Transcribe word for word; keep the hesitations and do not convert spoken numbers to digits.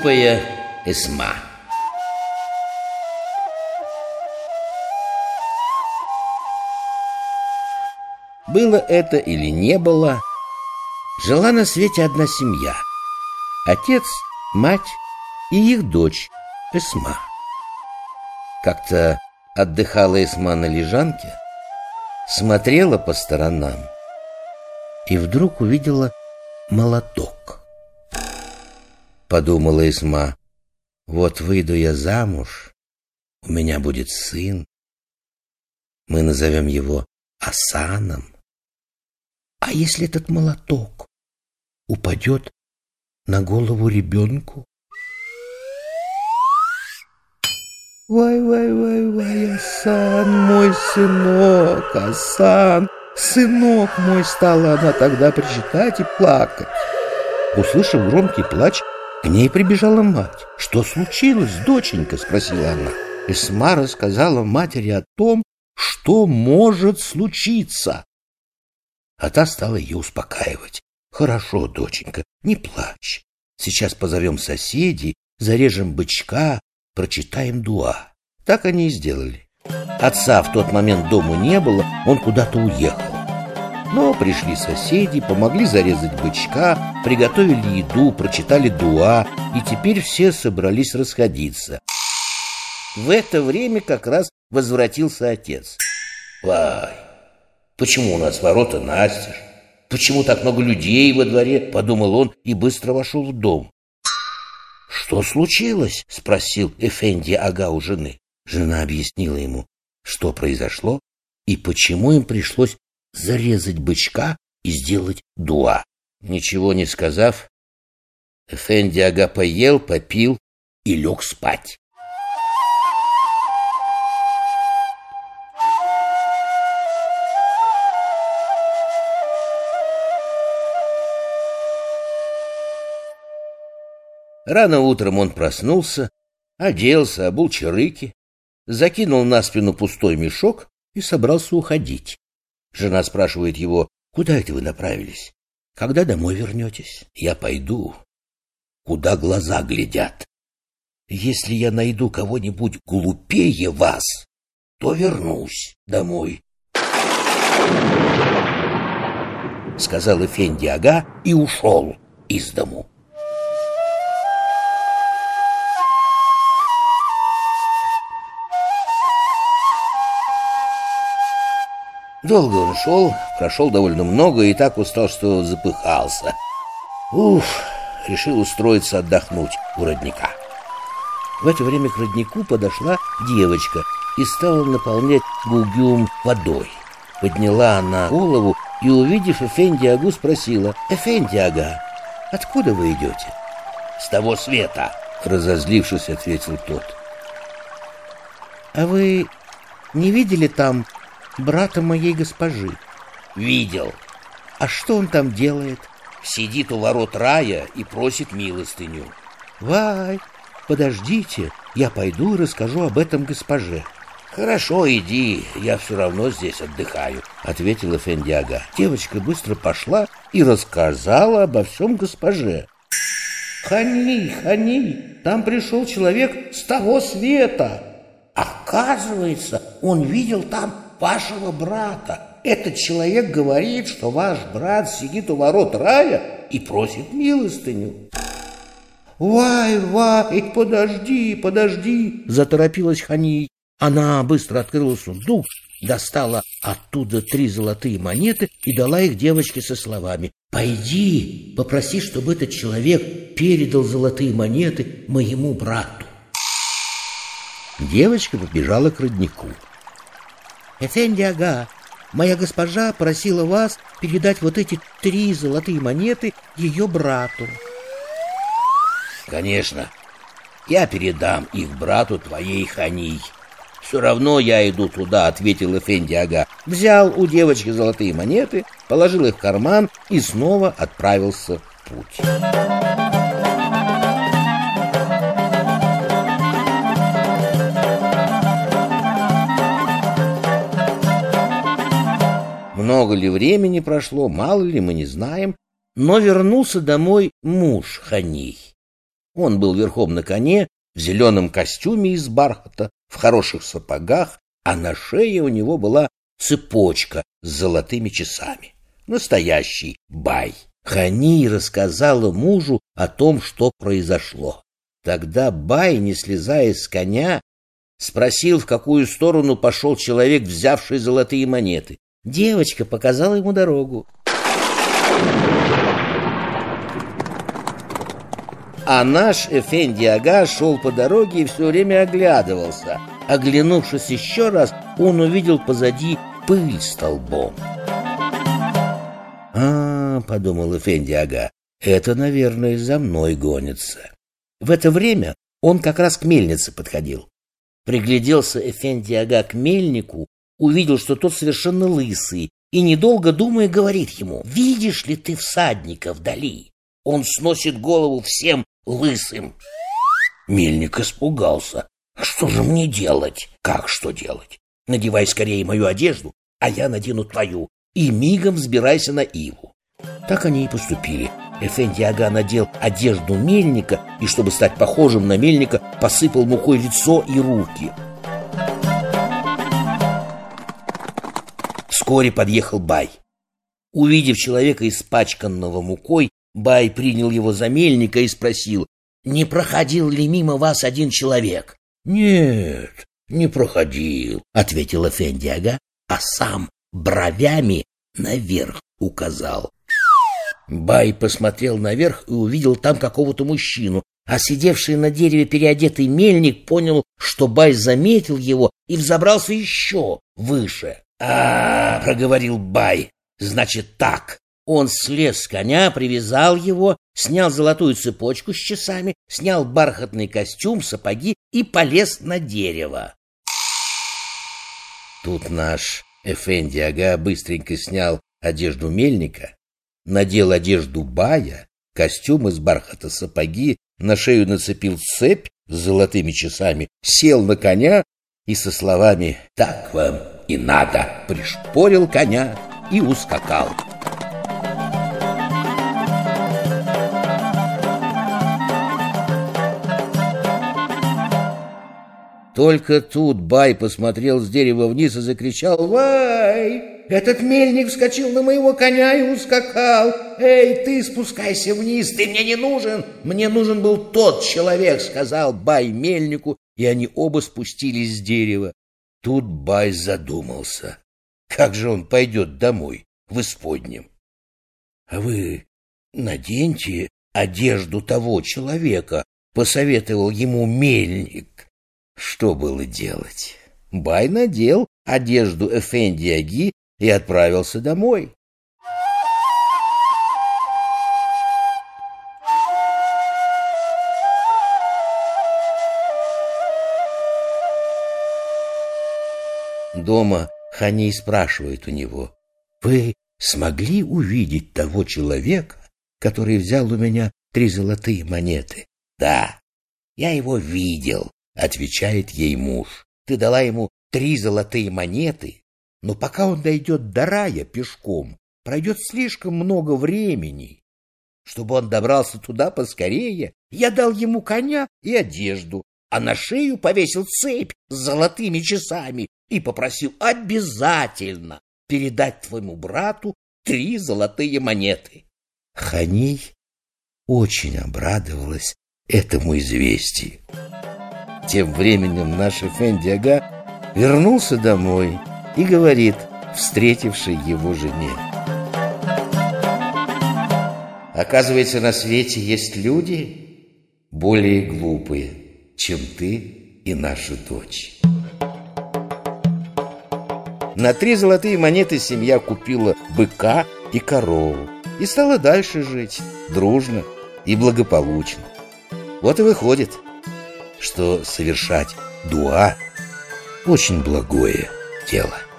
Глупая Эсма. Было это или не было, жила на свете одна семья: отец, мать и их дочь Эсма. Как-то отдыхала Эсма на лежанке, смотрела по сторонам и вдруг увидела молоток. Подумала Эсма: вот выйду я замуж, у меня будет сын, мы назовем его Асаном. А если этот молоток упадет на голову ребенку? Вай-вай-вай-вай, Асан, мой сынок, Асан, сынок мой, стала она тогда причитать и плакать. Услышав громкий плач, к ней прибежала мать. «Что случилось, доченька?» — спросила она. Эсма рассказала матери о том, что может случиться. А та стала ее успокаивать. «Хорошо, доченька, не плачь. Сейчас позовем соседей, зарежем бычка, прочитаем дуа». Так они и сделали. Отца в тот момент дома не было, он куда-то уехал. Но пришли соседи, помогли зарезать бычка, приготовили еду, прочитали дуа, и теперь все собрались расходиться. В это время как раз возвратился отец. «Вай, почему у нас ворота настежь? Почему так много людей во дворе?» — подумал он и быстро вошел в дом. «Что случилось?» — спросил Эфенди ага у жены. Жена объяснила ему, что произошло и почему им пришлось зарезать бычка и сделать дуа. Ничего не сказав, Эфенди ага поел, попил и лег спать. Рано утром он проснулся, оделся, обул чарыки, закинул на спину пустой мешок и собрался уходить. Жена спрашивает его: «Куда это вы направились? Когда домой вернетесь?» «Я пойду, куда глаза глядят. Если я найду кого-нибудь глупее вас, то вернусь домой», — сказал Эфенди ага и ушел из дому. Долго он шел, прошел довольно много и так устал, что запыхался. Уф, решил устроиться отдохнуть у родника. В это время к роднику подошла девочка и стала наполнять гугюм водой. Подняла она голову и, увидев Эфенди агу, спросила: «Эфенди ага, откуда вы идете?» «С того света», — разозлившись, ответил тот. «А вы не видели там брата моей госпожи?» «Видел». «А что он там делает?» «Сидит у ворот рая и просит милостыню». «Вай, подождите, я пойду и расскажу об этом госпоже». «Хорошо, иди, я все равно здесь отдыхаю», — ответил Эфенди ага. Девочка быстро пошла и рассказала обо всем госпоже. «Хани, Хани, там пришел человек с того света. Оказывается, он видел там вашего брата. Этот человек говорит, что ваш брат сидит у ворот рая и просит милостыню». «Вай, вай, подожди, подожди», — заторопилась Хани. Она быстро открыла сундук, достала оттуда три золотые монеты и дала их девочке со словами: «Пойди, попроси, чтобы этот человек передал золотые монеты моему брату». Девочка побежала к роднику. «Эфенди ага, моя госпожа просила вас передать вот эти три золотые монеты ее брату». «Конечно, я передам их брату твоей Хани. Все равно я иду туда», — ответил Эфенди ага. Взял у девочки золотые монеты, положил их в карман и снова отправился в путь. Много ли времени прошло, мало ли, мы не знаем, но вернулся домой муж Хани. Он был верхом на коне, в зеленом костюме из бархата, в хороших сапогах, а на шее у него была цепочка с золотыми часами. Настоящий бай. Хани рассказала мужу о том, что произошло. Тогда бай, не слезая с коня, спросил, в какую сторону пошел человек, взявший золотые монеты. Девочка показала ему дорогу. А наш Эфенди-ага шел по дороге и все время оглядывался. Оглянувшись еще раз, он увидел позади пыль столбом. «А, — подумал Эфенди-ага, — это, наверное, за мной гонится». В это время он как раз к мельнице подходил. Пригляделся Эфенди-ага к мельнику, увидел, что тот совершенно лысый, и, недолго думая, говорит ему: «Видишь ли ты всадника вдали? Он сносит голову всем лысым». Мельник испугался. «Что же мне делать?» «Как что делать? Надевай скорее мою одежду, а я надену твою, и мигом взбирайся на иву». Так они и поступили. Эфенди-ага надел одежду мельника и, чтобы стать похожим на мельника, посыпал мукой лицо и руки. Вскоре подъехал бай. Увидев человека, испачканного мукой, бай принял его за мельника и спросил: «Не проходил ли мимо вас один человек?» «Нет, не проходил», — ответил Эфенди-ага, а сам бровями наверх указал. Бай посмотрел наверх и увидел там какого-то мужчину, а сидевший на дереве переодетый мельник понял, что бай заметил его и взобрался еще выше. «А, — проговорил бай, — значит так». Он слез с коня, привязал его, снял золотую цепочку с часами, снял бархатный костюм, сапоги и полез на дерево. Тут наш Эфенди-ага быстренько снял одежду мельника, надел одежду бая, костюм из бархата, сапоги, на шею нацепил цепь с золотыми часами, сел на коня и со словами «Так вам и надо» пришпорил коня и ускакал. Только тут бай посмотрел с дерева вниз и закричал: «Вай! Этот мельник вскочил на моего коня и ускакал! Эй, ты спускайся вниз, ты мне не нужен! Мне нужен был тот человек!» — сказал бай мельнику, и они оба спустились с дерева. Тут бай задумался. Как же он пойдет домой в исподнем? — А вы наденьте одежду того человека, — посоветовал ему мельник. Что было делать? Бай надел одежду Эфенди-аги и отправился домой. Дома Хани спрашивает у него: «Вы смогли увидеть того человека, который взял у меня три золотые монеты?» «Да, я его видел», — отвечает ей муж. «Ты дала ему три золотые монеты, но пока он дойдет до рая пешком, пройдет слишком много времени. Чтобы он добрался туда поскорее, я дал ему коня и одежду, а на шею повесил цепь с золотыми часами и попросил обязательно передать твоему брату три золотые монеты». Хани очень обрадовалась этому известию. Тем временем наш Эфенди-ага вернулся домой и говорит встретившей его жене: «Оказывается, на свете есть люди более глупые, чем ты и наша дочь». На три золотые монеты семья купила быка и корову и стала дальше жить дружно и благополучно. Вот и выходит, что совершать дуа — очень благое дело.